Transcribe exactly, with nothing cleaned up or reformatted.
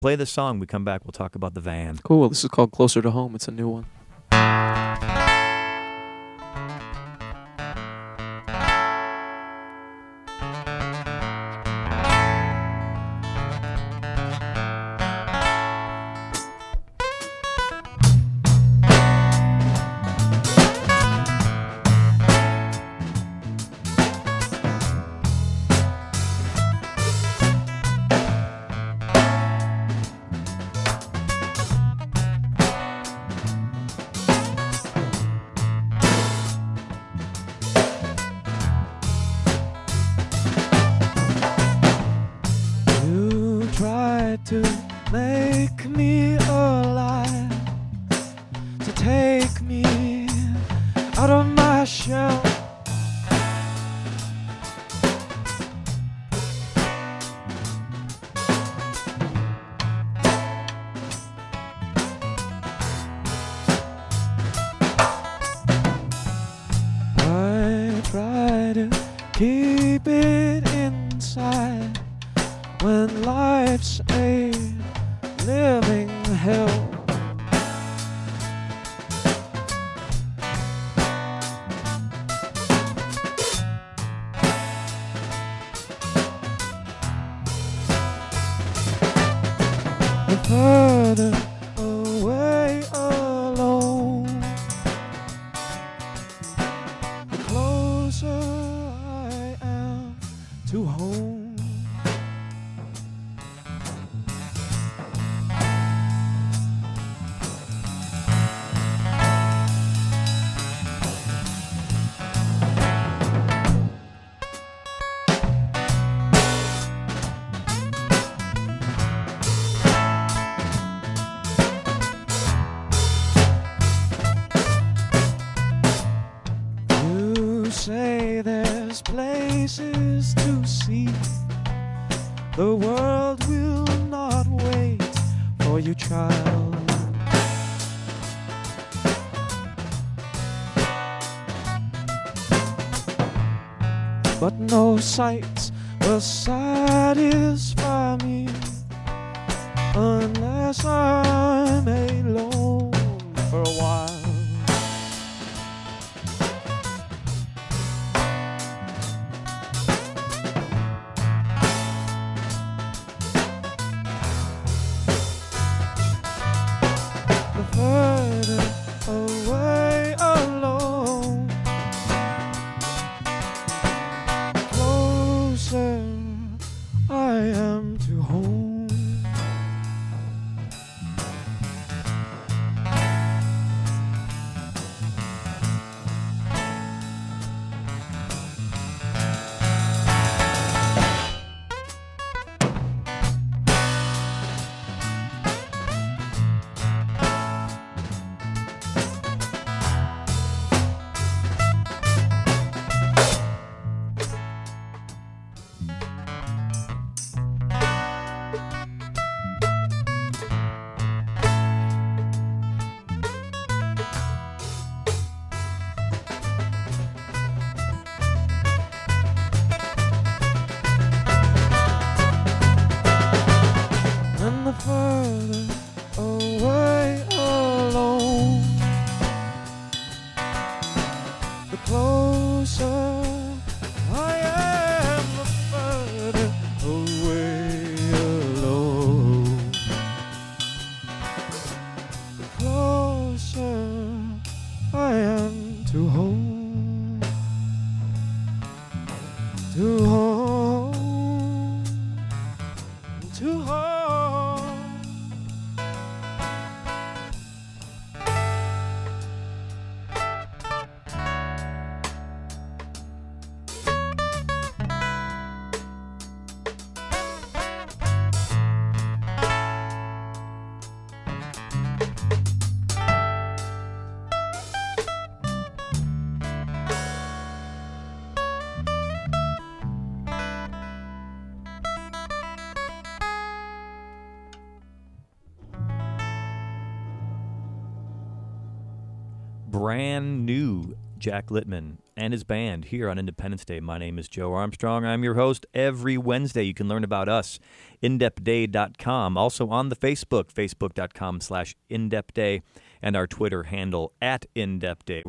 Play the song. We come back. We'll talk about the van. Cool. This is called Closer to Home. It's a new one. To make me alive, to take me out of my shell. I try to keep it inside when life's a living hell. The further away alone, the closer I am to home. Say there's places to see. The world will not wait for you, child. But no sights will satisfy me unless I'm alone for a while. Further away alone, closer I am to home. And the further away alone, the closer I am. The further away alone, the closer I am to home, to home, to home. Brand new Jack Littman and his band here on Independence Day. My name is Joe Armstrong. I'm your host every Wednesday. You can learn about us, in depth day dot com. Also on the Facebook, facebook dot com slash in depth day, and our Twitter handle at in depth day.